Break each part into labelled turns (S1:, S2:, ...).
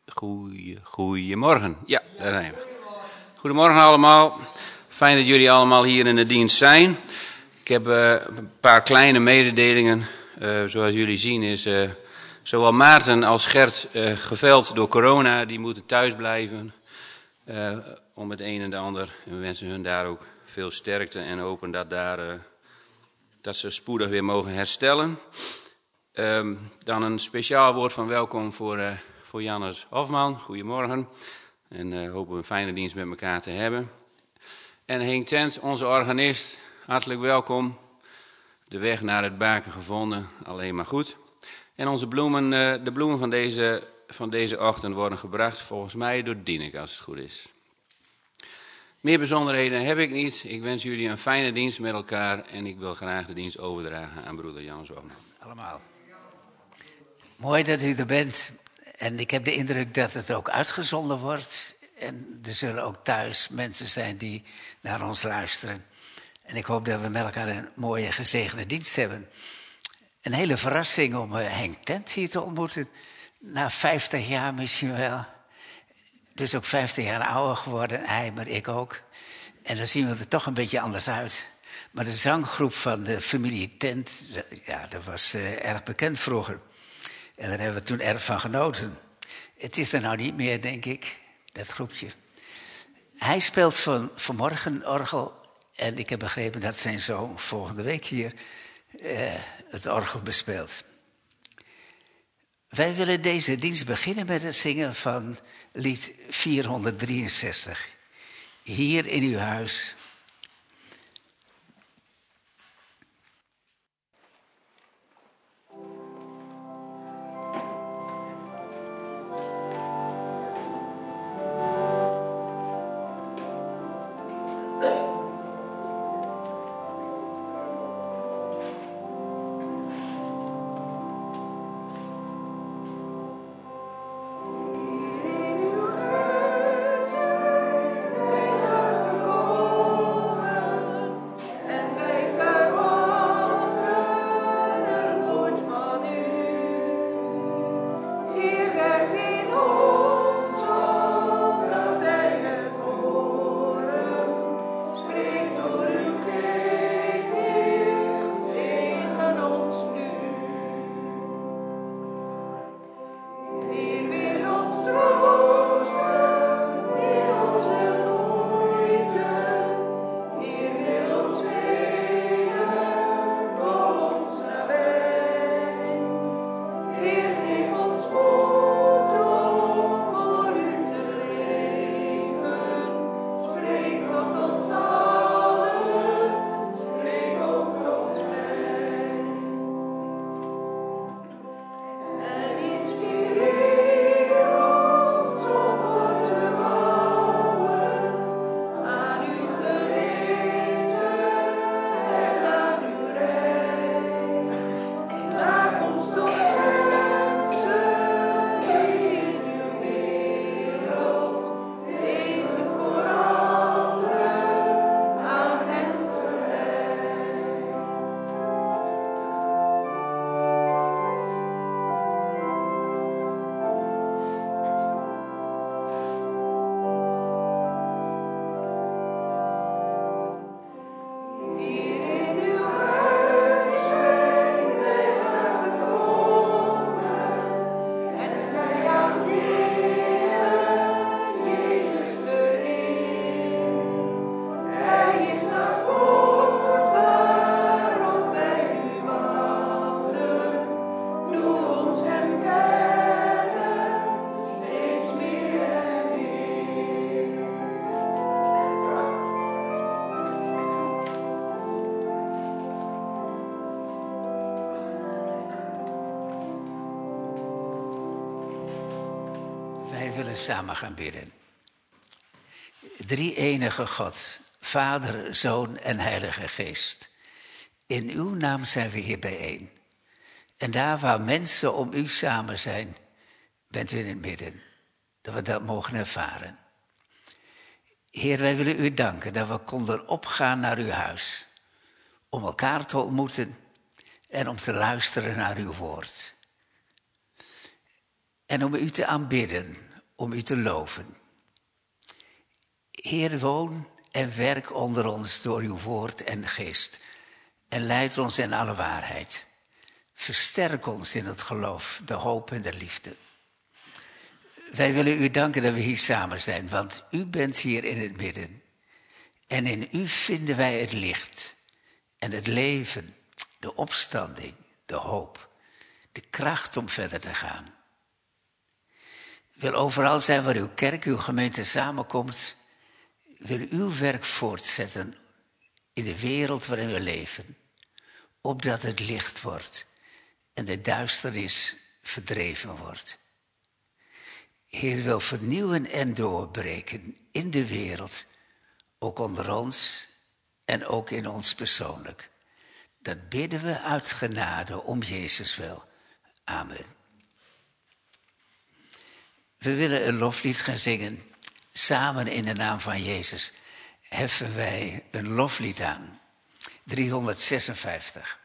S1: Goedemorgen. Ja, daar zijn we. Goedemorgen allemaal. Fijn dat jullie allemaal hier in de dienst zijn. Ik heb een paar kleine mededelingen. Zoals jullie zien is zowel Maarten als Gert geveld door corona. Die moeten thuis blijven om het een en de ander. En we wensen hun daar ook veel sterkte en hopen dat ze spoedig weer mogen herstellen. Dan een speciaal woord van welkom voor Jannes Hofman. Goedemorgen. En hopen we een fijne dienst met elkaar te hebben. En Henk Tent, onze organist, hartelijk welkom. De weg naar het baken gevonden, alleen maar goed. En onze bloemen, de bloemen van deze ochtend worden gebracht volgens mij door Dieneke, als het goed is. Meer bijzonderheden heb ik niet. Ik wens jullie een fijne dienst met elkaar en ik wil graag de dienst overdragen aan broeder Jannes Hofman.
S2: Allemaal. Mooi dat u er bent. En ik heb de indruk dat het ook uitgezonden wordt. En er zullen ook thuis mensen zijn die naar ons luisteren. En ik hoop dat we met elkaar een mooie gezegende dienst hebben. Een hele verrassing om Henk Tent hier te ontmoeten. Na 50 jaar misschien wel. Dus ook 50 jaar ouder geworden. Hij, maar ik ook. En dan zien we er toch een beetje anders uit. Maar de zanggroep van de familie Tent, ja, dat was erg bekend vroeger. En daar hebben we toen erg van genoten. Het is er nou niet meer, denk ik, dat groepje. Hij speelt vanmorgen orgel. En ik heb begrepen dat zijn zoon volgende week hier het orgel bespeelt. Wij willen deze dienst beginnen met het zingen van lied 463. Hier in uw huis. Samen gaan bidden. Drie-enige God, Vader, Zoon en Heilige Geest. In uw naam zijn we hier bijeen. En daar waar mensen om u samen zijn, bent u in het midden. Dat we dat mogen ervaren. Heer, wij willen u danken dat we konden opgaan naar uw huis. Om elkaar te ontmoeten en om te luisteren naar uw woord. En om u te aanbidden. om u te loven. Heer, woon en werk onder ons door uw woord en geest. En leid ons in alle waarheid. Versterk ons in het geloof, de hoop en de liefde. Wij willen u danken dat we hier samen zijn, want u bent hier in het midden. En in u vinden wij het licht en het leven, de opstanding, de hoop, de kracht om verder te gaan. Wil overal zijn waar uw kerk, uw gemeente samenkomt, wil uw werk voortzetten in de wereld waarin we leven, opdat het licht wordt en de duisternis verdreven wordt. Heer, wil vernieuwen en doorbreken in de wereld, ook onder ons en ook in ons persoonlijk. Dat bidden we uit genade om Jezus wil. Amen. We willen een loflied gaan zingen. Samen in de naam van Jezus heffen wij een loflied aan. 356.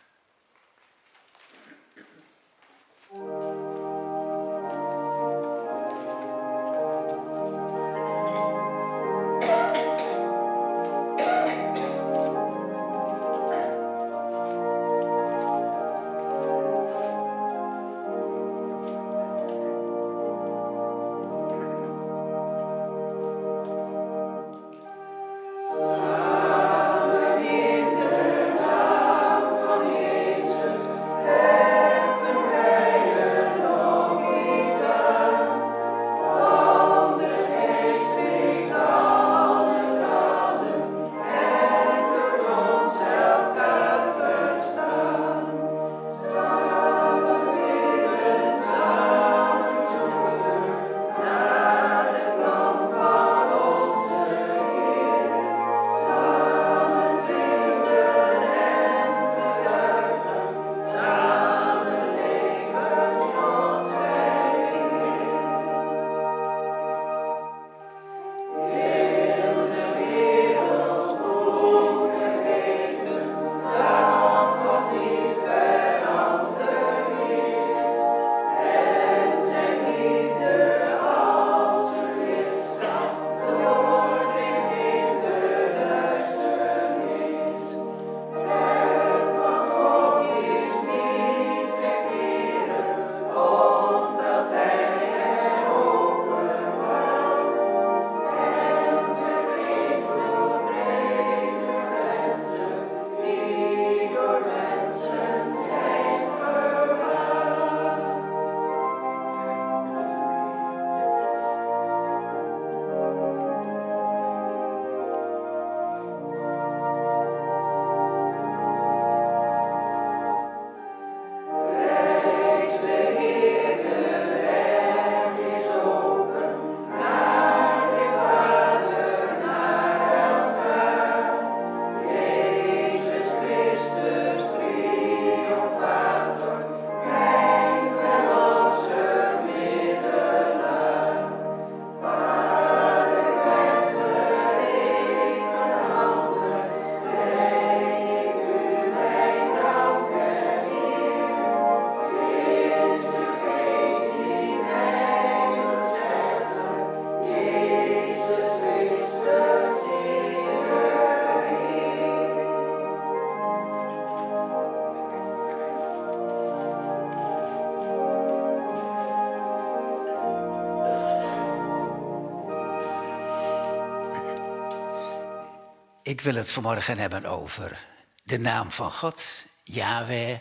S2: Ik wil het vanmorgen hebben over de naam van God, Yahweh,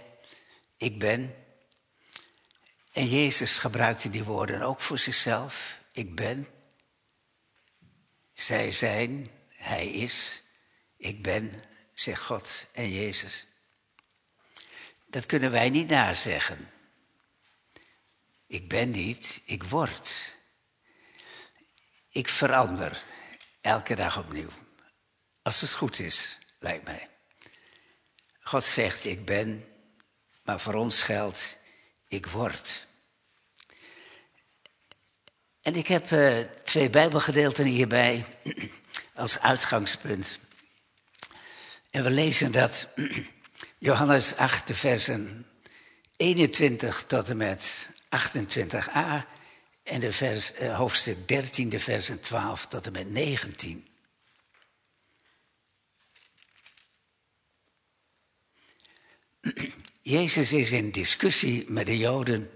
S2: ik ben. En Jezus gebruikte die woorden ook voor zichzelf. Ik ben, zij zijn, hij is, ik ben, zegt God en Jezus. Dat kunnen wij niet nazeggen. Ik ben niet, ik word. Ik verander elke dag opnieuw. Als het goed is, lijkt mij. God zegt, ik ben, maar voor ons geldt, ik word. En ik heb 2 Bijbelgedeelten hierbij als uitgangspunt. En we lezen dat Johannes 8, de versen 21 tot en met 28a En de hoofdstuk 13, de versen 12 tot en met 19. Jezus is in discussie met de Joden.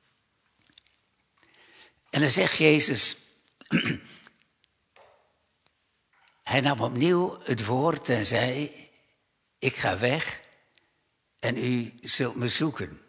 S2: En dan zegt Jezus, hij nam opnieuw het woord en zei, ik ga weg en u zult me zoeken.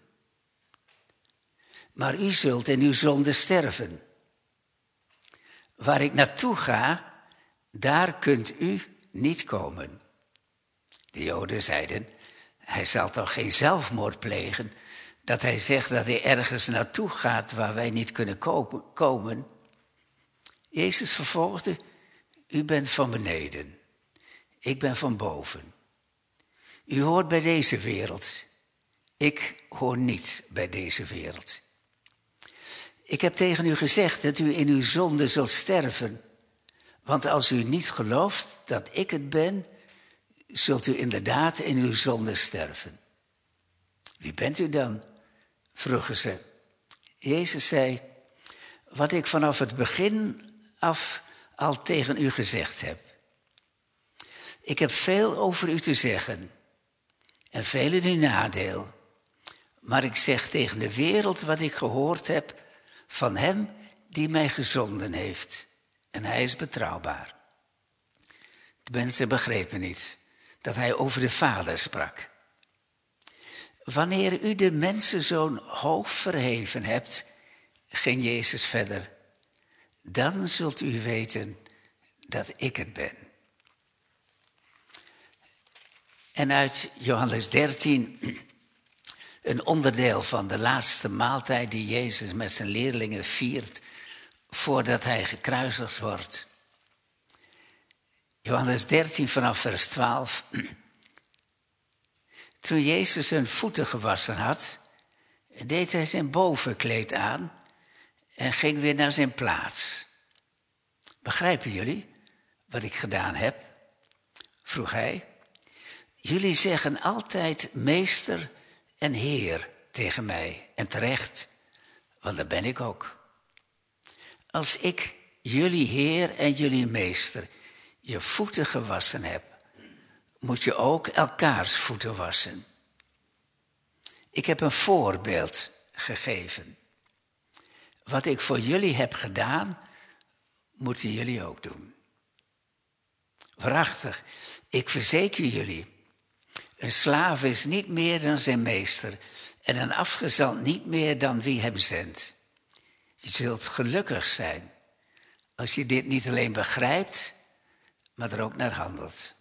S2: Maar u zult in uw zonde sterven. Waar ik naartoe ga, daar kunt u niet komen. De Joden zeiden, hij zal toch geen zelfmoord plegen, dat hij zegt dat hij ergens naartoe gaat waar wij niet kunnen komen. Jezus vervolgde, u bent van beneden, ik ben van boven. U hoort bij deze wereld, ik hoor niet bij deze wereld. Ik heb tegen u gezegd dat u in uw zonde zult sterven. Want als u niet gelooft dat ik het ben, zult u inderdaad in uw zonde sterven. Wie bent u dan? Vroegen ze. Jezus zei, wat ik vanaf het begin af al tegen u gezegd heb. Ik heb veel over u te zeggen en veel in uw nadeel. Maar ik zeg tegen de wereld wat ik gehoord heb van hem die mij gezonden heeft. En hij is betrouwbaar. De mensen begrepen niet dat hij over de Vader sprak. Wanneer u de mensenzoon hoog verheven hebt, ging Jezus verder, dan zult u weten dat ik het ben. En uit Johannes 13, een onderdeel van de laatste maaltijd die Jezus met zijn leerlingen viert voordat hij gekruisigd wordt. Johannes 13 vanaf vers 12. Toen Jezus hun voeten gewassen had, deed hij zijn bovenkleed aan en ging weer naar zijn plaats. Begrijpen jullie wat ik gedaan heb? Vroeg hij. Jullie zeggen altijd meester en heer tegen mij. En terecht, want dat ben ik ook. Als ik jullie heer en jullie meester je voeten gewassen heb, moet je ook elkaars voeten wassen. Ik heb een voorbeeld gegeven. Wat ik voor jullie heb gedaan, moeten jullie ook doen. Waarachtig, ik verzeker jullie, een slaaf is niet meer dan zijn meester en een afgezant niet meer dan wie hem zendt. Je zult gelukkig zijn als je dit niet alleen begrijpt, maar er ook naar handelt.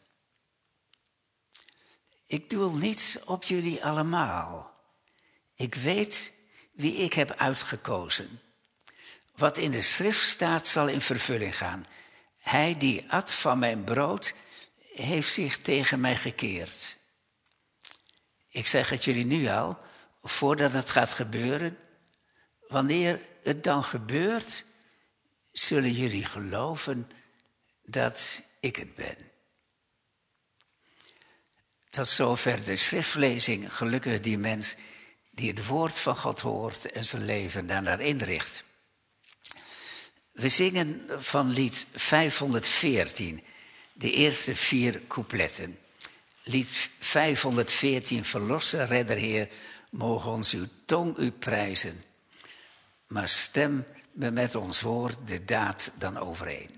S2: Ik doel niet op jullie allemaal. Ik weet wie ik heb uitgekozen. Wat in de schrift staat zal in vervulling gaan. Hij die at van mijn brood heeft zich tegen mij gekeerd. Ik zeg het jullie nu al, voordat het gaat gebeuren. Wanneer het dan gebeurt, zullen jullie geloven dat ik het ben. Tot zover de schriftlezing. Gelukkig die mens die het woord van God hoort en zijn leven daarnaar inricht. We zingen van lied 514, de eerste 4 coupletten. Lied 514, verlosser, redder, Heer, mogen ons uw tong u prijzen. Maar stem me met ons woord de daad dan overeen.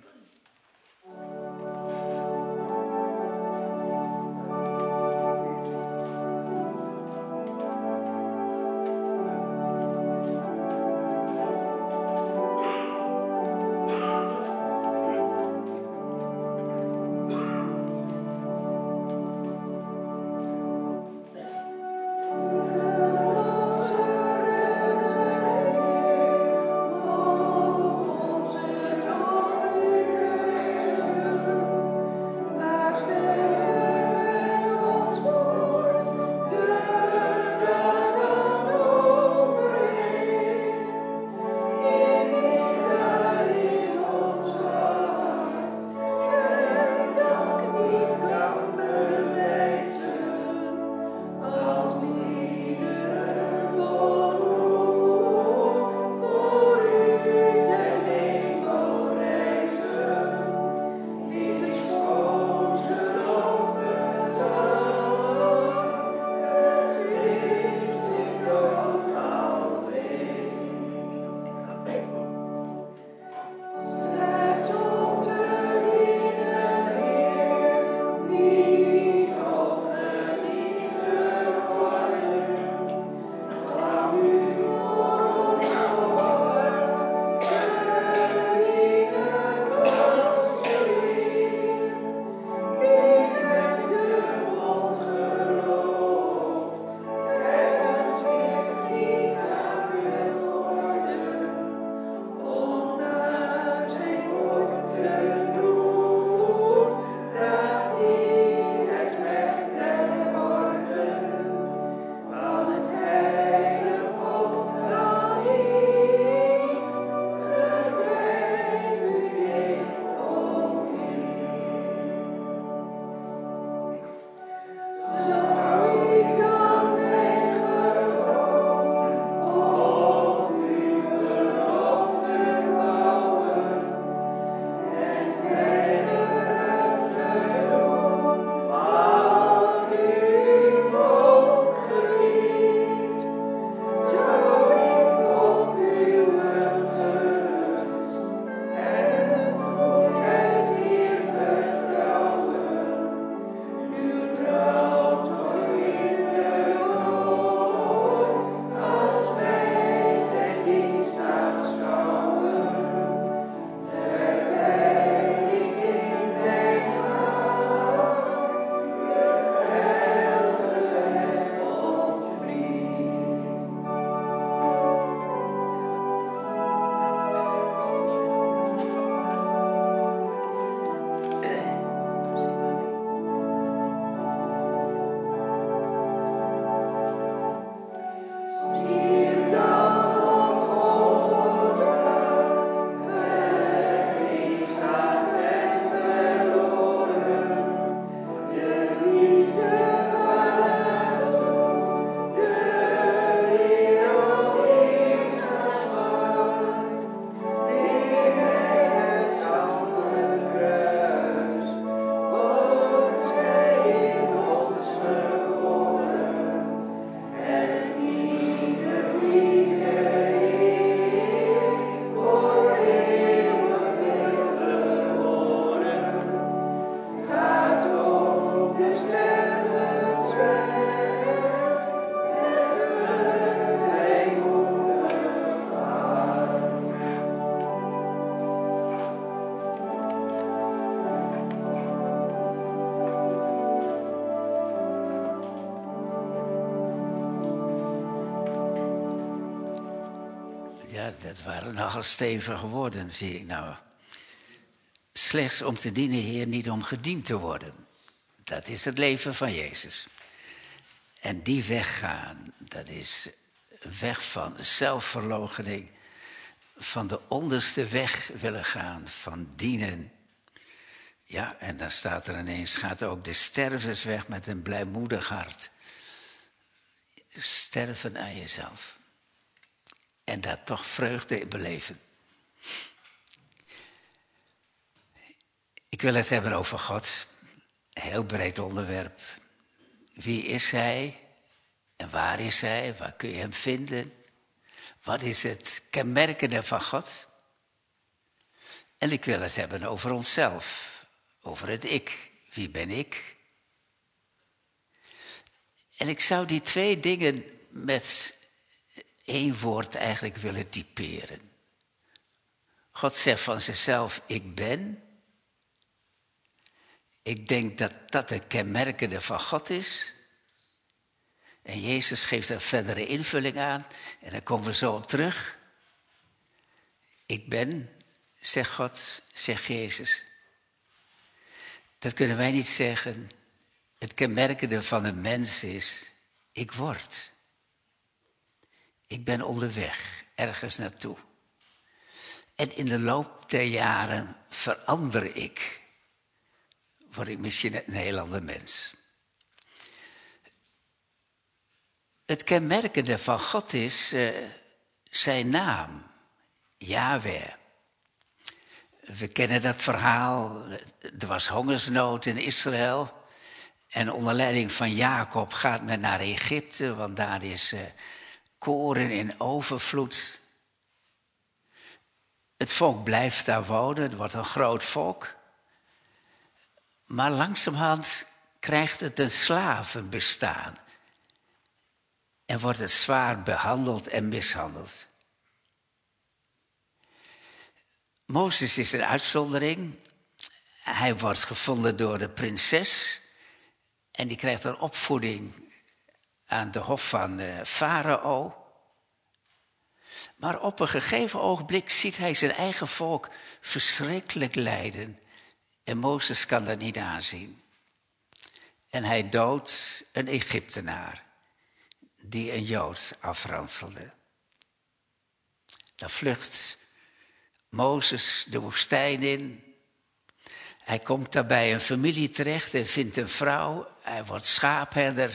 S2: Ja, dat waren nogal stevige woorden, zie ik nou. Slechts om te dienen, Heer, niet om gediend te worden. Dat is het leven van Jezus. En die weg gaan, dat is een weg van zelfverloochening, van de onderste weg willen gaan, van dienen. Ja, en dan staat er ineens, gaat ook de stervensweg met een blijmoedig hart. Sterven aan jezelf. En daar toch vreugde in beleven. Ik wil het hebben over God. Een heel breed onderwerp. Wie is Hij? En waar is Hij? Waar kun je Hem vinden? Wat is het kenmerkende van God? En ik wil het hebben over onszelf. Over het ik. Wie ben ik? En ik zou die twee dingen met één woord eigenlijk willen typeren. God zegt van zichzelf, ik ben. Ik denk dat dat het kenmerkende van God is. En Jezus geeft er verdere invulling aan. En daar komen we zo op terug. Ik ben, zegt God, zegt Jezus. Dat kunnen wij niet zeggen. Het kenmerkende van een mens is, ik word. Ik ben onderweg, ergens naartoe. En in de loop der jaren verander ik. Word ik misschien een heel ander mens. Het kenmerkende van God is zijn naam, Yahweh. We kennen dat verhaal, er was hongersnood in Israël. En onder leiding van Jacob gaat men naar Egypte, want daar is koren in overvloed. Het volk blijft daar wonen, het wordt een groot volk. Maar langzamerhand krijgt het een slavenbestaan. En wordt het zwaar behandeld en mishandeld. Mozes is een uitzondering. Hij wordt gevonden door de prinses. En die krijgt een opvoeding aan de hof van Farao. Maar op een gegeven ogenblik ziet hij zijn eigen volk verschrikkelijk lijden. En Mozes kan dat niet aanzien. En hij doodt een Egyptenaar die een Jood afranselde. Dan vlucht Mozes de woestijn in. Hij komt daar bij een familie terecht en vindt een vrouw. Hij wordt schaapherder.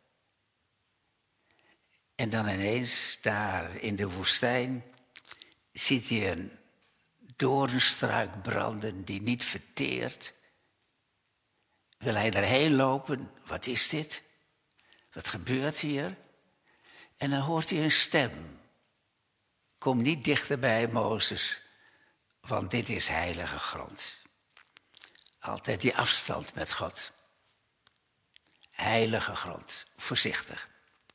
S2: En dan ineens daar in de woestijn ziet hij een doornstruik branden die niet verteert. Wil hij erheen lopen? Wat is dit? Wat gebeurt hier? En dan hoort hij een stem. Kom niet dichterbij, Mozes, want dit is heilige grond. Altijd die afstand met God. Heilige grond, voorzichtig.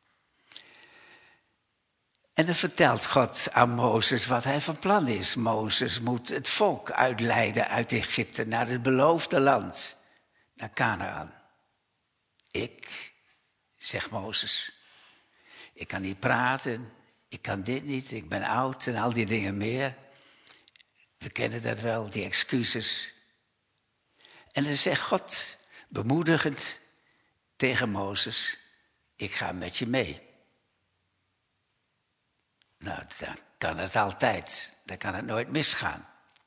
S2: En dan vertelt God aan Mozes wat hij van plan is. Mozes moet het volk uitleiden uit Egypte naar het beloofde land, naar Kanaan. Ik, zegt Mozes, ik kan niet praten, ik kan dit niet, ik ben oud en al die dingen meer. We kennen dat wel, die excuses. En dan zegt God bemoedigend tegen Mozes, ik ga met je mee. Nou, dan kan het altijd, dan kan het nooit misgaan.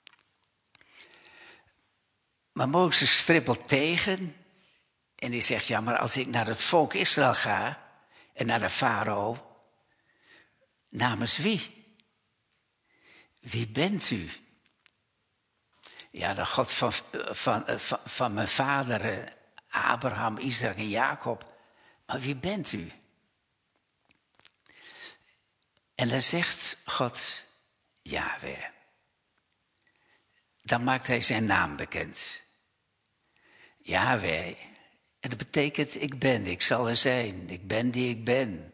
S2: Maar Mozes stribbelt tegen en die zegt, ja, maar als ik naar het volk Israël ga en naar de farao, namens wie? Wie bent u? Ja, de God van mijn vader Abraham, Isaac en Jacob. Maar wie bent u? En dan zegt God, Yahweh. Dan maakt hij zijn naam bekend. Yahweh. En dat betekent ik ben, ik zal er zijn. Ik ben die ik ben.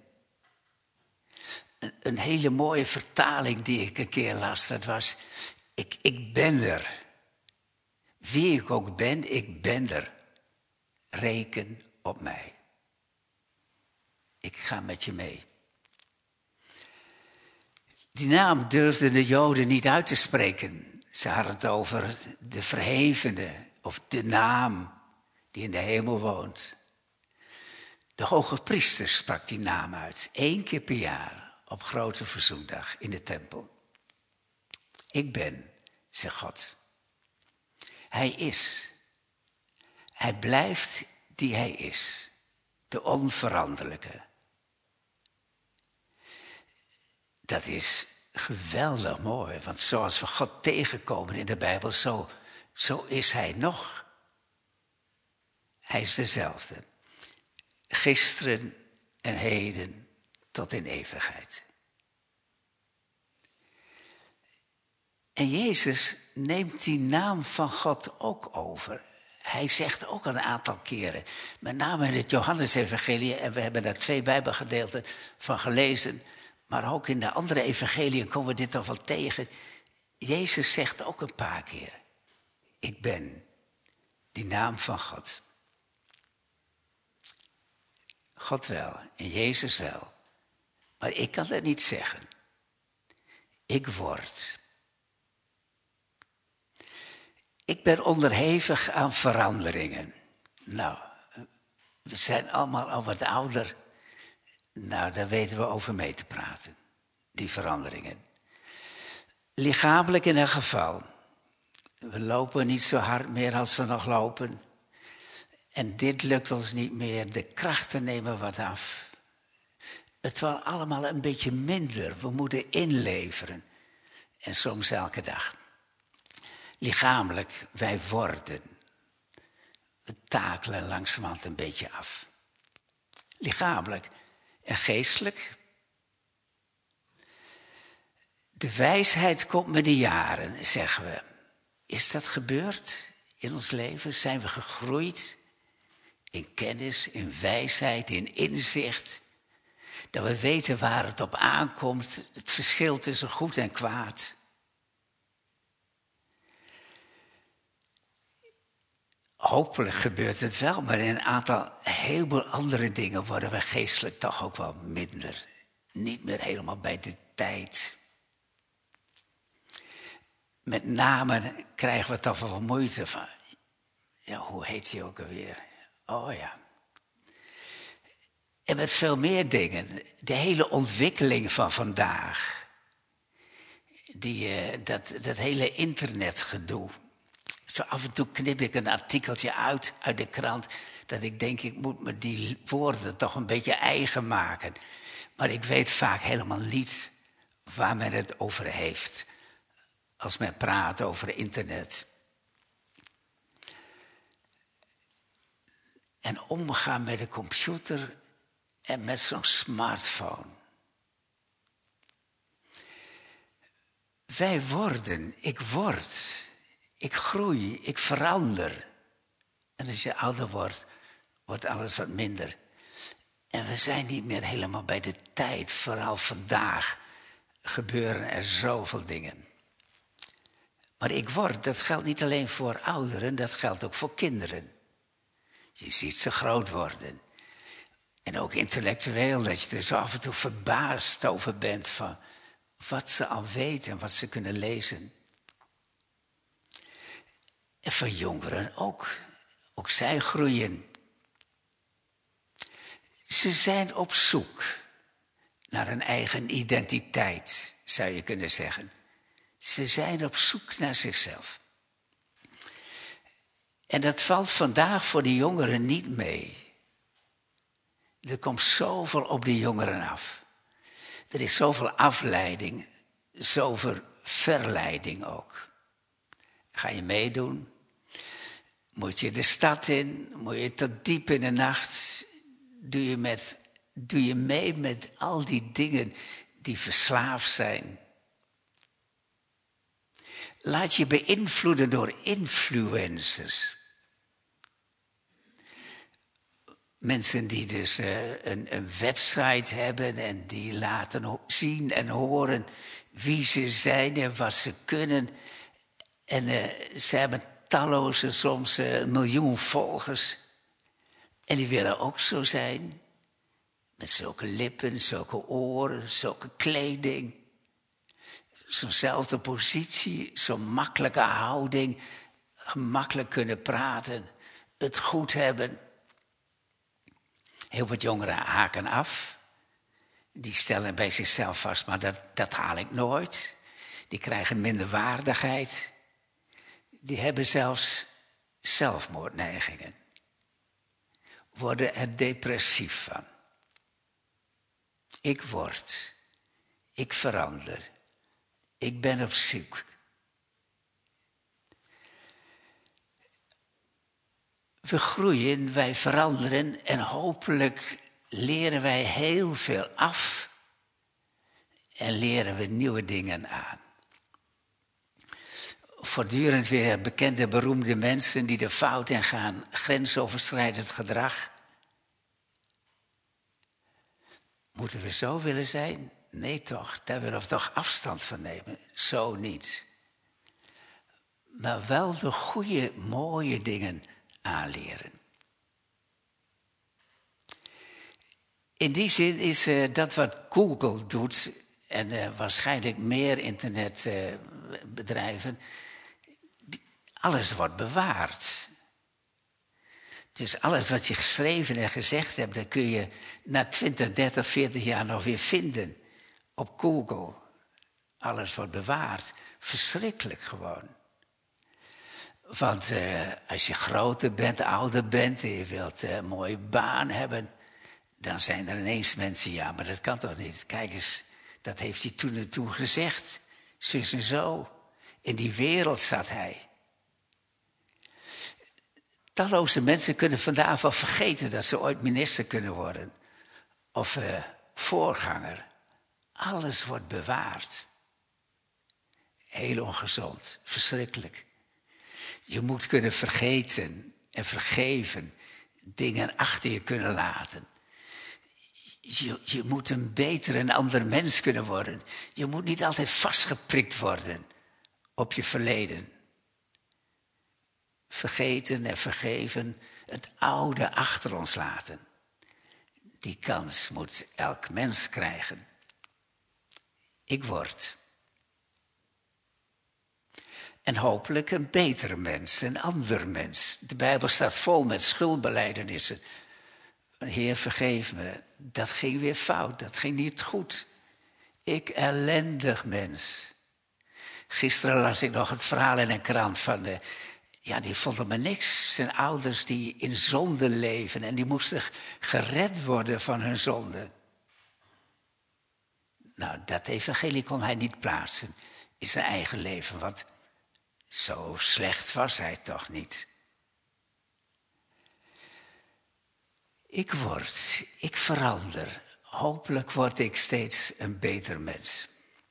S2: Een hele mooie vertaling die ik een keer las, dat was, ik ben er. Wie ik ook ben, ik ben er. Reken op mij. Ik ga met je mee. Die naam durfden de Joden niet uit te spreken. Ze hadden het over de verhevene of de naam die in de hemel woont. De hoge priester sprak die naam uit, 1 keer per jaar op Grote Verzoendag in de tempel. Ik ben, zegt God. Hij is. Hij blijft die hij is. De onveranderlijke. Dat is geweldig mooi, want zoals we God tegenkomen in de Bijbel, zo is hij nog. Hij is dezelfde. Gisteren en heden tot in eeuwigheid. En Jezus neemt die naam van God ook over. Hij zegt ook een aantal keren, met name in het Johannesevangelie, en we hebben daar 2 Bijbelgedeelten van gelezen, maar ook in de andere evangeliën komen we dit al wel tegen. Jezus zegt ook een paar keer, ik ben die naam van God. God wel en Jezus wel, maar ik kan dat niet zeggen. Ik word. Ik ben onderhevig aan veranderingen. Nou, we zijn allemaal al wat ouder. Nou, daar weten we over mee te praten. Die veranderingen. Lichamelijk in een geval. We lopen niet zo hard meer als we nog lopen. En dit lukt ons niet meer. De krachten nemen wat af. Het wordt allemaal een beetje minder. We moeten inleveren. En soms elke dag. Lichamelijk, wij worden. We takelen langzamerhand een beetje af. Lichamelijk en geestelijk. De wijsheid komt met de jaren, zeggen we. Is dat gebeurd in ons leven? Zijn we gegroeid in kennis, in wijsheid, in inzicht? Dat we weten waar het op aankomt, het verschil tussen goed en kwaad. Hopelijk gebeurt het wel, maar in een aantal heleboel andere dingen worden we geestelijk toch ook wel minder. Niet meer helemaal bij de tijd. Met name krijgen we toch wel moeite van. Ja, hoe heet die ook alweer? Oh ja. En met veel meer dingen. De hele ontwikkeling van vandaag. Dat hele internetgedoe. Zo af en toe knip ik een artikeltje uit de krant. Dat ik denk, ik moet me die woorden toch een beetje eigen maken. Maar ik weet vaak helemaal niet waar men het over heeft. Als men praat over internet. En omgaan met de computer en met zo'n smartphone. Wij worden, ik word, ik groei, ik verander. En als je ouder wordt, wordt alles wat minder. En we zijn niet meer helemaal bij de tijd. Vooral vandaag gebeuren er zoveel dingen. Maar ik word, dat geldt niet alleen voor ouderen, dat geldt ook voor kinderen. Je ziet ze groot worden. En ook intellectueel, dat je er zo af en toe verbaasd over bent van wat ze al weten en wat ze kunnen lezen. En voor jongeren ook. Ook zij groeien. Ze zijn op zoek naar een eigen identiteit, zou je kunnen zeggen. Ze zijn op zoek naar zichzelf. En dat valt vandaag voor de jongeren niet mee. Er komt zoveel op de jongeren af. Er is zoveel afleiding, zoveel verleiding ook. Ga je meedoen? Moet je de stad in? Moet je tot diep in de nacht? Doe je mee met al die dingen die verslaafd zijn? Laat je beïnvloeden door influencers. Mensen die dus een website hebben en die laten zien en horen wie ze zijn en wat ze kunnen. En ze hebben talloze, soms 1 miljoen volgers. En die willen ook zo zijn. Met zulke lippen, zulke oren, zulke kleding. zo'nzelfde positie, zo'n makkelijke houding, gemakkelijk kunnen praten, het goed hebben. Heel wat jongeren haken af. Die stellen bij zichzelf vast, maar dat haal ik nooit. Die krijgen minder waardigheid. Die hebben zelfs zelfmoordneigingen. Worden er depressief van. Ik verander. Ik ben op zoek. We groeien, wij veranderen en hopelijk leren wij heel veel af en leren we nieuwe dingen aan. Voortdurend weer bekende, beroemde mensen die de fout in gaan, grensoverschrijdend gedrag. Moeten we zo willen zijn? Nee toch, daar willen we toch afstand van nemen. Zo niet. Maar wel de goede, mooie dingen aanleren. In die zin is dat wat Google doet, en waarschijnlijk meer internetbedrijven, alles wordt bewaard. Dus alles wat je geschreven en gezegd hebt, dat kun je na 20, 30, 40 jaar nog weer vinden. Op Google. Alles wordt bewaard. Verschrikkelijk gewoon. Want als je groter bent, ouder bent en je wilt een mooie baan hebben, dan zijn er ineens mensen, ja, maar dat kan toch niet. Kijk eens, dat heeft hij toen en toen gezegd. Zus en zo. In die wereld zat hij. Talloze mensen kunnen vandaag wel vergeten dat ze ooit minister kunnen worden. Of voorganger. Alles wordt bewaard. Heel ongezond, verschrikkelijk. Je moet kunnen vergeten en vergeven. Dingen achter je kunnen laten. Je moet een beter en ander mens kunnen worden. Je moet niet altijd vastgeprikt worden op je verleden. Vergeten en vergeven, het oude achter ons laten. Die kans moet elk mens krijgen. Ik word. En hopelijk een betere mens, een ander mens. De Bijbel staat vol met schuldbelijdenissen. Heer, vergeef me, dat ging weer fout, dat ging niet goed. Ik ellendig mens. Gisteren las ik nog het verhaal in een krant van die vonden maar niks. Zijn ouders die in zonde leven en die moesten gered worden van hun zonde. Nou, dat evangelie kon hij niet plaatsen in zijn eigen leven, want zo slecht was hij toch niet. Ik word, ik verander. Hopelijk word ik steeds een beter mens.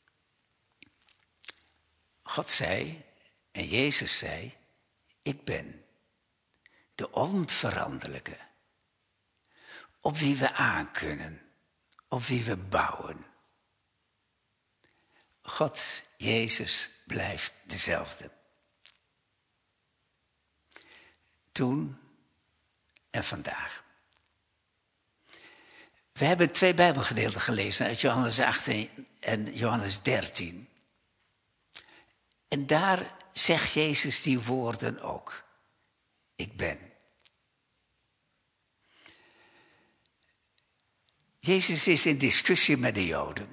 S2: God zei en Jezus zei, ik ben de onveranderlijke. Op wie we aankunnen, op wie we bouwen. God, Jezus, blijft dezelfde. Toen en vandaag. We hebben 2 Bijbelgedeelten gelezen uit Johannes 18 en Johannes 13. En daar zegt Jezus die woorden ook. Ik ben. Jezus is in discussie met de Joden.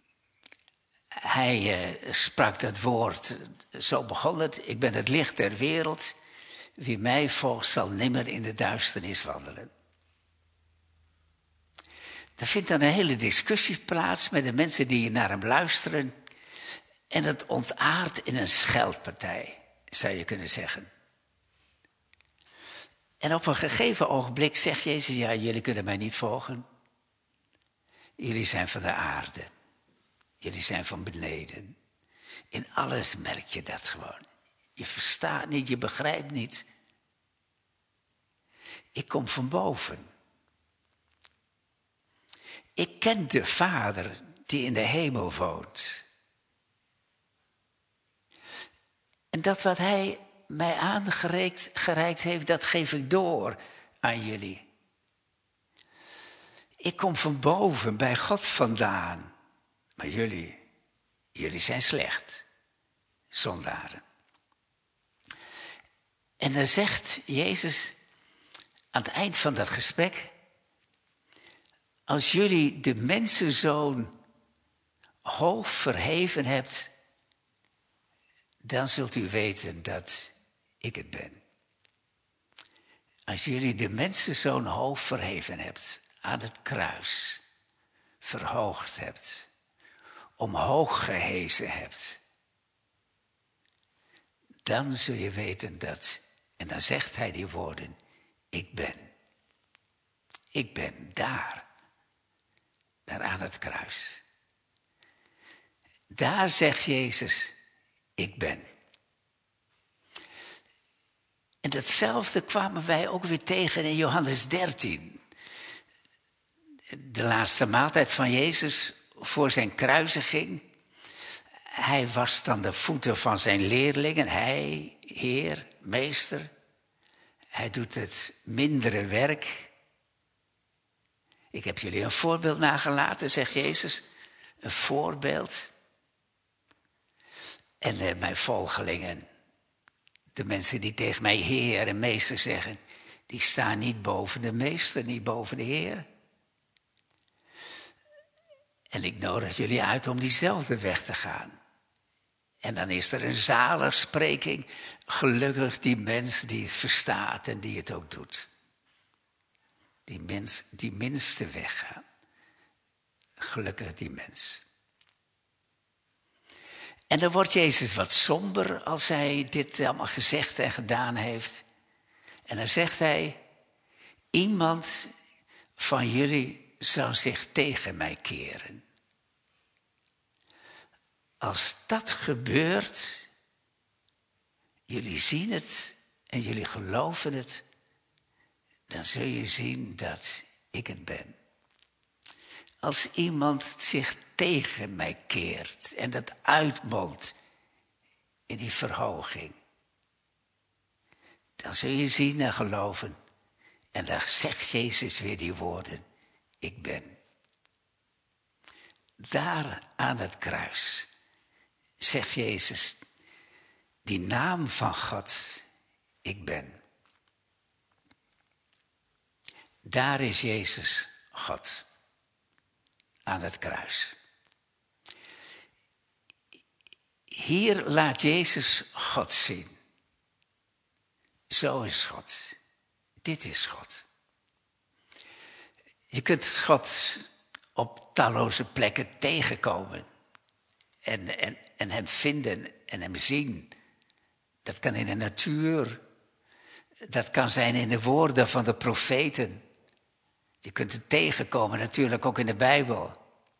S2: Hij sprak dat woord, zo begon het. Ik ben het licht der wereld. Wie mij volgt zal nimmer in de duisternis wandelen. Er vindt dan een hele discussie plaats met de mensen die naar hem luisteren. En het ontaardt in een scheldpartij, zou je kunnen zeggen. En op een gegeven ogenblik zegt Jezus, ja, jullie kunnen mij niet volgen. Jullie zijn van de aarde. Jullie zijn van beneden. In alles merk je dat gewoon. Je verstaat niet, je begrijpt niet. Ik kom van boven. Ik ken de Vader die in de hemel woont. En dat wat hij mij aangereikt heeft, dat geef ik door aan jullie. Ik kom van boven, bij God vandaan. Maar jullie jullie zijn slecht, zondaren. En dan zegt Jezus aan het eind van dat gesprek: als jullie de mensenzoon hoog verheven hebt, dan zult u weten dat ik het ben. Als jullie de mensenzoon hoog verheven hebt, aan het kruis verhoogd hebt, omhoog gehezen hebt, dan zul je weten dat, en dan zegt hij die woorden, ik ben. Ik ben daar aan het kruis. Daar zegt Jezus, ik ben. En datzelfde kwamen wij ook weer tegen in Johannes 13. De laatste maaltijd van Jezus voor zijn kruisiging. Hij wast dan de voeten van zijn leerlingen. Hij, Heer, Meester. Hij doet het mindere werk. Ik heb jullie een voorbeeld nagelaten, zegt Jezus. Een voorbeeld. En mijn volgelingen, de mensen die tegen mij Heer en Meester zeggen, die staan niet boven de Meester, niet boven de Heer. En ik nodig jullie uit om diezelfde weg te gaan. En dan is er een zaligspreking. Gelukkig die mens die het verstaat en die het ook doet. Die minste weg gaan. Gelukkig die mens. En dan wordt Jezus wat somber als hij dit allemaal gezegd en gedaan heeft. En dan zegt hij, iemand van jullie zou zich tegen mij keren. Als dat gebeurt, jullie zien het en jullie geloven het, dan zul je zien dat ik het ben. Als iemand zich tegen mij keert en dat uitmondt in die verhoging, dan zul je zien en geloven. En dan zegt Jezus weer die woorden, ik ben. Daar aan het kruis zegt Jezus, die naam van God, ik ben. Daar is Jezus, God, aan het kruis. Hier laat Jezus God zien. Zo is God. Dit is God. Je kunt God op talloze plekken tegenkomen. En hem vinden en hem zien. Dat kan in de natuur. Dat kan zijn in de woorden van de profeten. Je kunt hem tegenkomen natuurlijk ook in de Bijbel.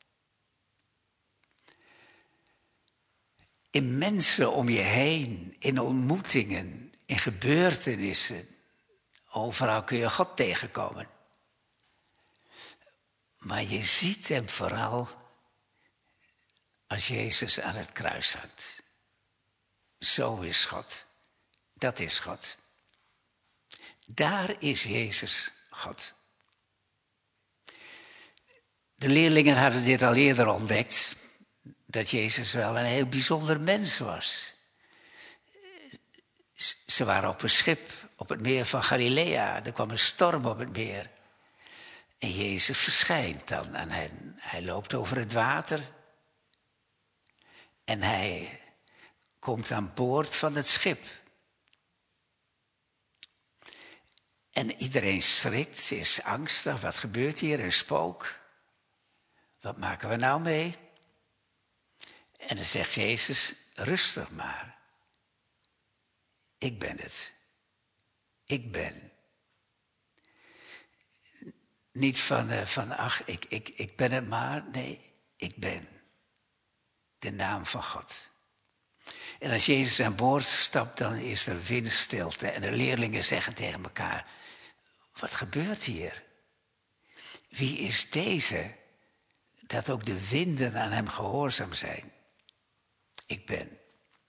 S2: In mensen om je heen, in ontmoetingen, in gebeurtenissen. Overal kun je God tegenkomen. Maar je ziet hem vooral als Jezus aan het kruis hangt. Zo is God. Dat is God. Daar is Jezus God. De leerlingen hadden dit al eerder ontdekt, dat Jezus wel een heel bijzonder mens was. Ze waren op een schip op het meer van Galilea. Er kwam een storm op het meer. En Jezus verschijnt dan aan hen. Hij loopt over het water. En hij komt aan boord van het schip. En iedereen schrikt, is angstig. Wat gebeurt hier? Een spook. Wat maken we nou mee? En dan zegt Jezus, rustig maar. Ik ben het. Ik ben. Niet van ach, ik ben het maar. Nee, ik ben. De naam van God. En als Jezus aan boord stapt, dan is er windstilte. En de leerlingen zeggen tegen elkaar, wat gebeurt hier? Wie is deze, dat ook de winden aan hem gehoorzaam zijn? Ik ben.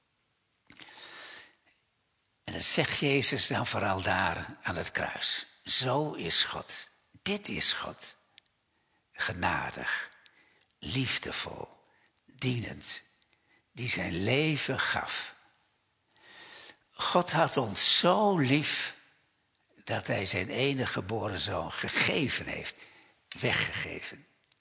S2: En dat zegt Jezus dan vooral daar aan het kruis. Zo is God. Dit is God. Genadig, liefdevol, dienend, die zijn leven gaf. God had ons zo lief dat hij zijn enige geboren zoon gegeven heeft, weggegeven.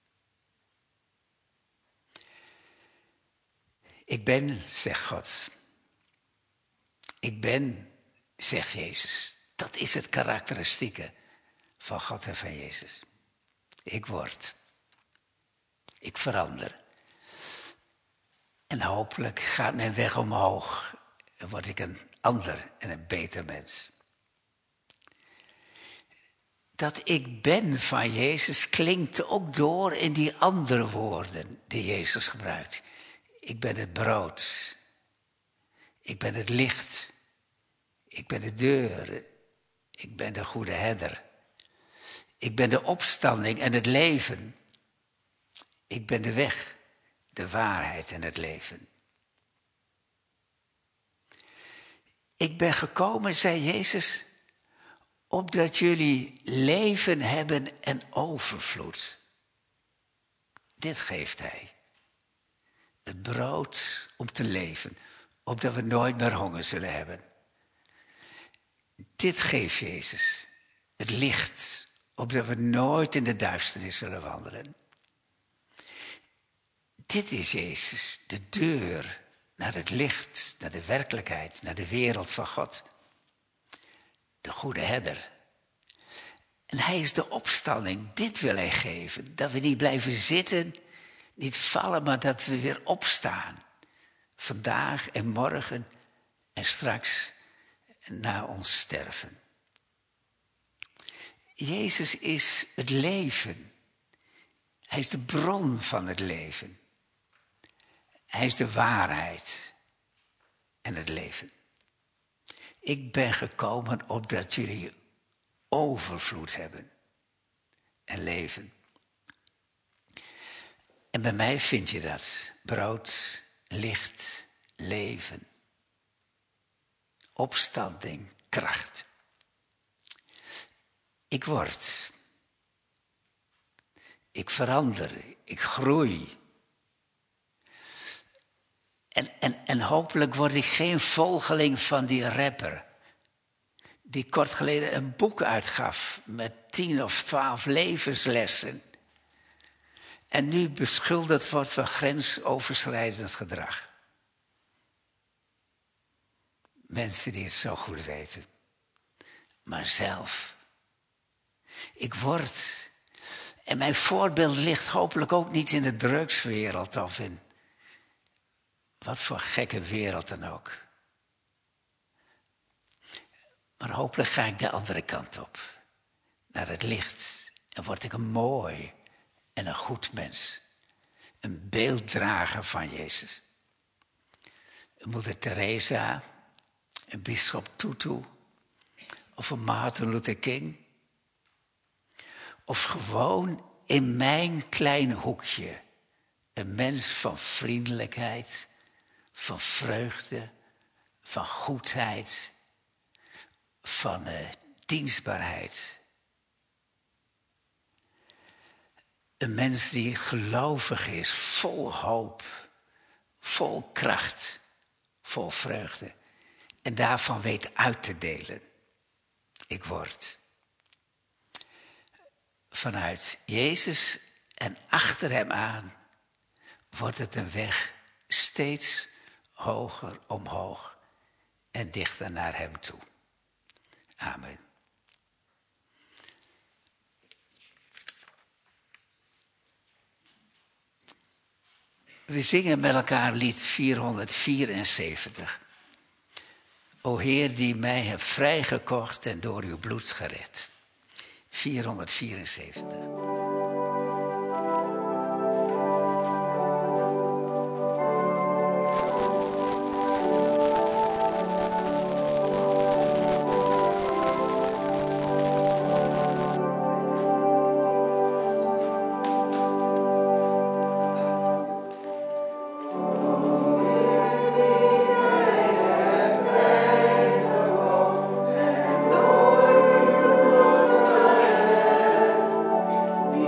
S2: Ik ben, zegt God. Ik ben, zegt Jezus. Dat is het karakteristieke van God en van Jezus. Ik word. Ik verander. En hopelijk gaat mijn weg omhoog en word ik een ander en een beter mens. Dat ik ben van Jezus klinkt ook door in die andere woorden die Jezus gebruikt. Ik ben het brood. Ik ben het licht. Ik ben de deur. Ik ben de goede herder. Ik ben de opstanding en het leven. Ik ben de weg, de waarheid en het leven. Ik ben gekomen, zei Jezus, opdat jullie leven hebben en overvloed. Dit geeft hij. Het brood om te leven, opdat we nooit meer honger zullen hebben. Dit geeft Jezus. Het licht, opdat we nooit in de duisternis zullen wandelen. Dit is Jezus, de deur naar het licht, naar de werkelijkheid, naar de wereld van God. De goede herder. En hij is de opstanding. Dit wil hij geven. Dat we niet blijven zitten, niet vallen, maar dat we weer opstaan. Vandaag en morgen en straks na ons sterven. Jezus is het leven. Hij is de bron van het leven. Hij is de waarheid en het leven. Ik ben gekomen opdat jullie overvloed hebben en leven. En bij mij vind je dat. Brood, licht, leven. Opstanding, kracht. Ik word. Ik verander. Ik groei. En hopelijk word ik geen volgeling van die rapper. Die kort geleden een boek uitgaf met 10 of 12 levenslessen. En nu beschuldigd wordt van grensoverschrijdend gedrag. Mensen die het zo goed weten. Maar zelf. Ik word. En mijn voorbeeld ligt hopelijk ook niet in de drugswereld of in wat voor gekke wereld dan ook. Maar hopelijk ga ik de andere kant op. Naar het licht. En word ik een mooi en een goed mens. Een beelddrager van Jezus. Een moeder Teresa. Een bisschop Tutu. Of een Martin Luther King. Of gewoon in mijn klein hoekje. Een mens van vriendelijkheid. Van vreugde. Van goedheid. Van dienstbaarheid. Een mens die gelovig is, vol hoop, vol kracht, vol vreugde. En daarvan weet uit te delen. Ik word. Vanuit Jezus en achter hem aan wordt het een weg steeds hoger omhoog en dichter naar hem toe. Amen. We zingen met elkaar lied 474. O Heer die mij hebt vrijgekocht en door uw bloed gered. 474.
S3: Amen.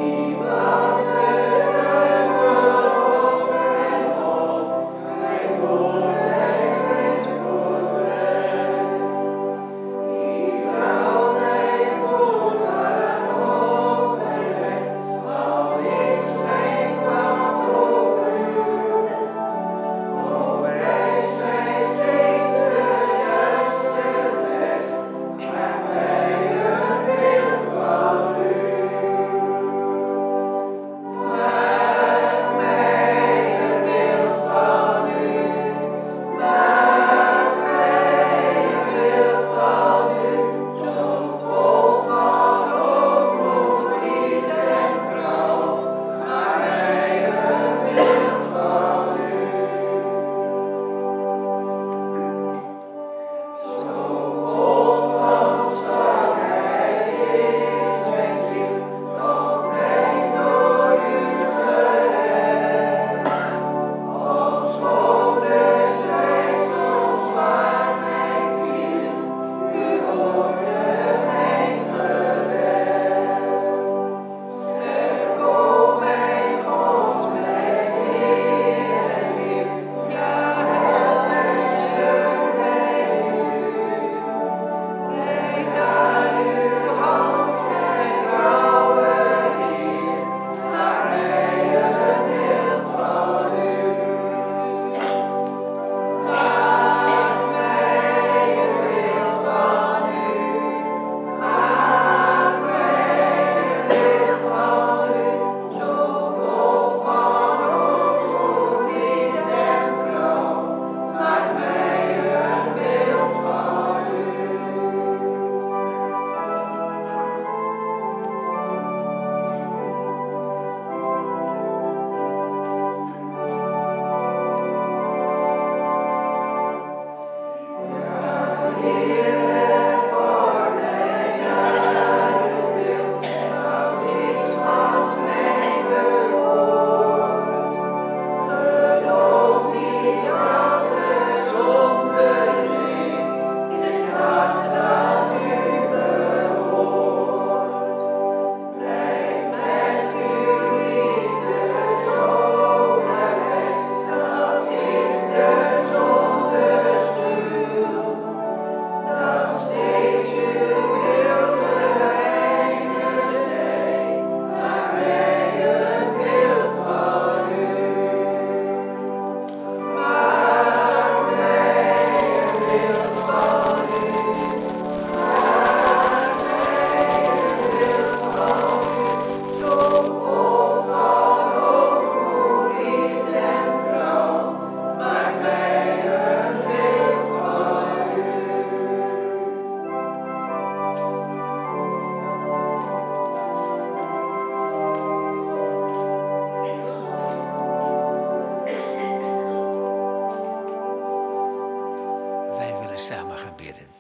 S2: we samen gaan bidden.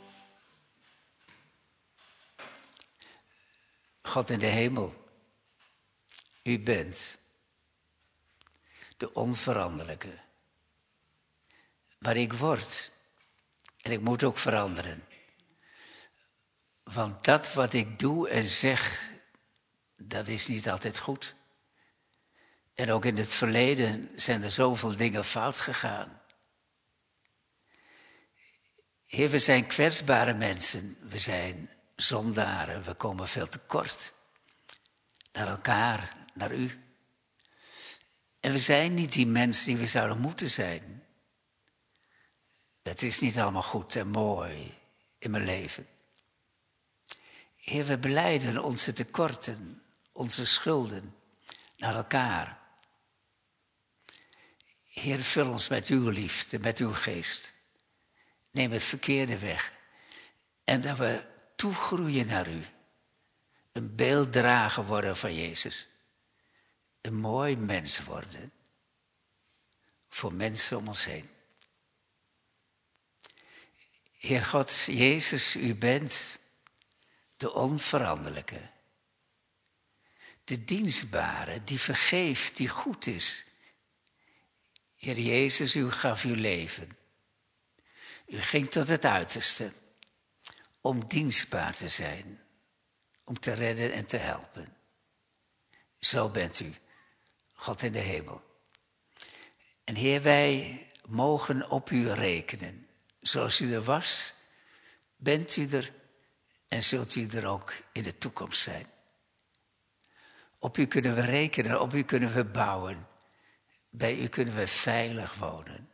S2: God in de hemel, u bent de onveranderlijke. Maar ik word en ik moet ook veranderen. Want dat wat ik doe en zeg, dat is niet altijd goed. En ook in het verleden zijn er zoveel dingen fout gegaan. Heer, we zijn kwetsbare mensen. We zijn zondaren. We komen veel tekort. Naar elkaar, naar u. En we zijn niet die mensen die we zouden moeten zijn. Het is niet allemaal goed en mooi in mijn leven. Heer, we belijden onze tekorten, onze schulden naar elkaar. Heer, vul ons met uw liefde, met uw geest. Neem het verkeerde weg. En dat we toegroeien naar u. Een beelddrager worden van Jezus. Een mooi mens worden. Voor mensen om ons heen. Heer God, Jezus, u bent de onveranderlijke. De dienstbare, die vergeeft, die goed is. Heer Jezus, u gaf uw leven. U ging tot het uiterste om dienstbaar te zijn, om te redden en te helpen. Zo bent u, God in de hemel. En Heer, wij mogen op u rekenen. Zoals u er was, bent u er en zult u er ook in de toekomst zijn. Op u kunnen we rekenen, op u kunnen we bouwen. Bij u kunnen we veilig wonen.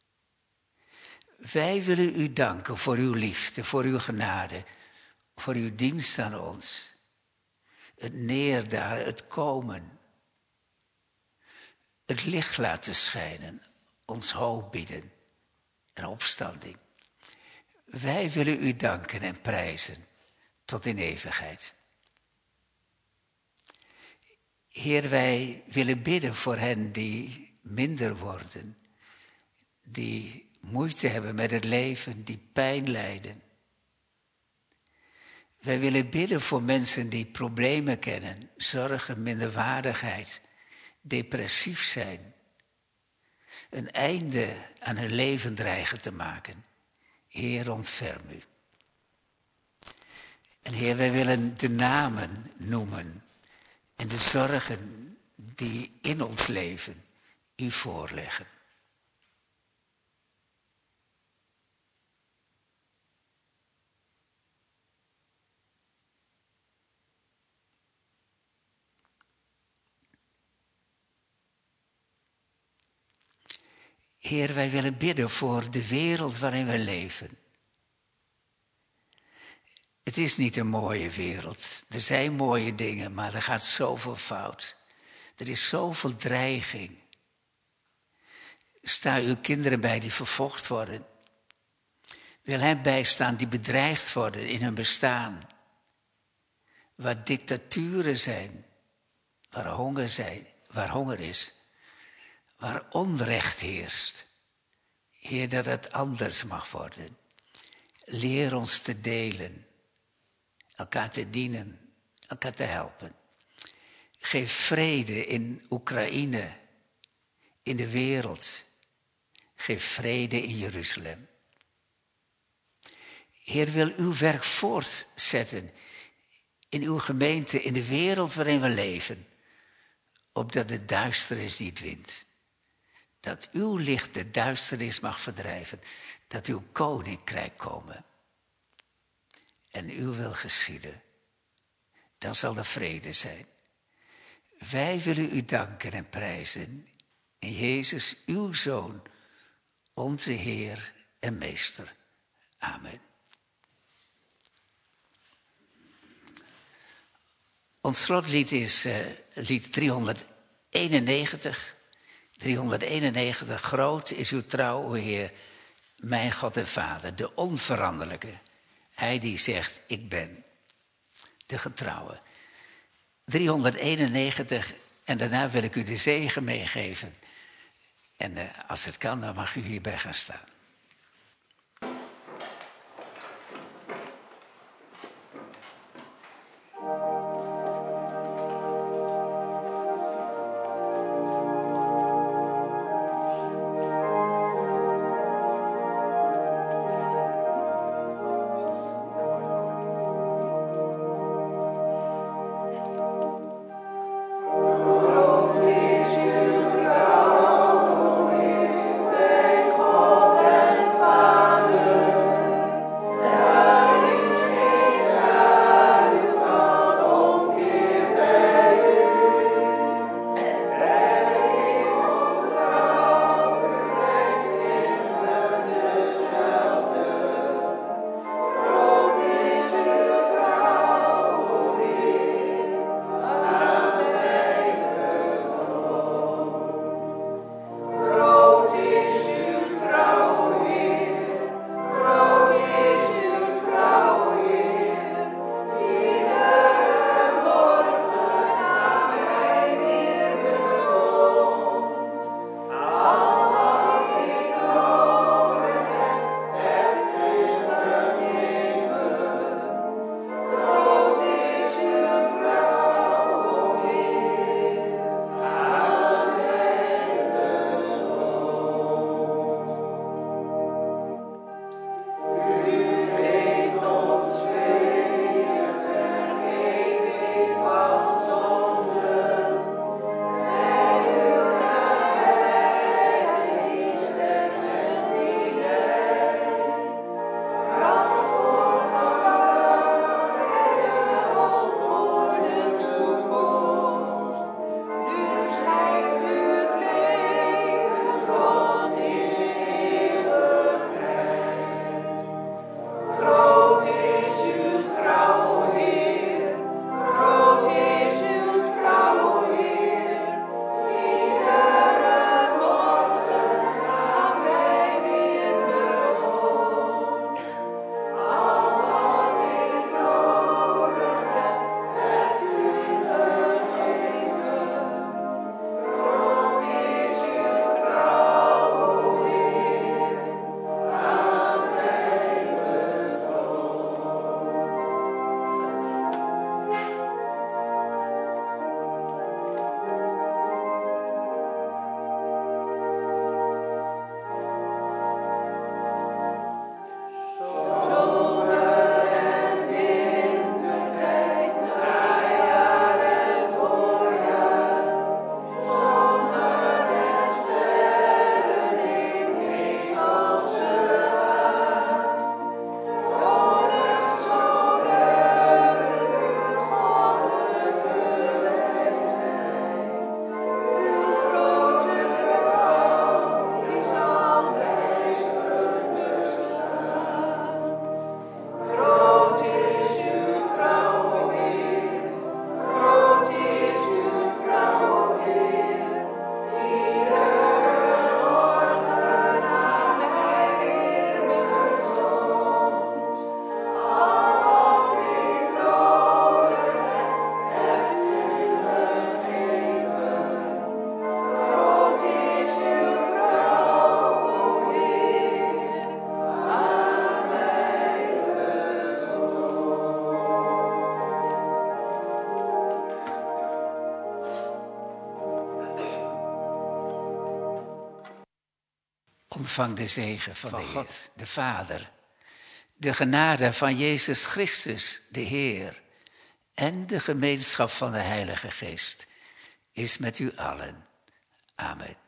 S2: Wij willen u danken voor uw liefde, voor uw genade, voor uw dienst aan ons. Het neerdalen, het komen. Het licht laten schijnen, ons hoop bieden en opstanding. Wij willen u danken en prijzen tot in eeuwigheid. Heer, wij willen bidden voor hen die minder worden, die moeite hebben met het leven, die pijn lijden. Wij willen bidden voor mensen die problemen kennen, zorgen, minderwaardigheid, depressief zijn. Een einde aan hun leven dreigen te maken. Heer, ontferm u. En Heer, wij willen de namen noemen en de zorgen die in ons leven u voorleggen. Heer, wij willen bidden voor de wereld waarin we leven. Het is niet een mooie wereld. Er zijn mooie dingen, maar er gaat zoveel fout. Er is zoveel dreiging. Sta uw kinderen bij die vervolgd worden. Wil hen bijstaan die bedreigd worden in hun bestaan. Waar dictaturen zijn, waar honger is. Waar onrecht heerst. Heer, dat het anders mag worden. Leer ons te delen. Elkaar te dienen. Elkaar te helpen. Geef vrede in Oekraïne. In de wereld. Geef vrede in Jeruzalem. Heer, wil uw werk voortzetten. In uw gemeente, in de wereld waarin we leven. Opdat de duisternis niet wint. Dat uw licht de duisternis mag verdrijven. Dat uw koninkrijk komen. En uw wil geschieden. Dan zal er vrede zijn. Wij willen u danken en prijzen. In Jezus, uw Zoon, onze Heer en Meester. Amen. Ons slotlied is lied 391. 391, groot is uw trouw, o Heer, mijn God en Vader, de onveranderlijke. Hij die zegt, ik ben de getrouwe. 391, en daarna wil ik u de zegen meegeven. En als het kan, dan mag u hierbij gaan staan. ontvang de zegen van God, de Vader, de genade van Jezus Christus, de Heer, en de gemeenschap van de Heilige Geest is met u allen. Amen.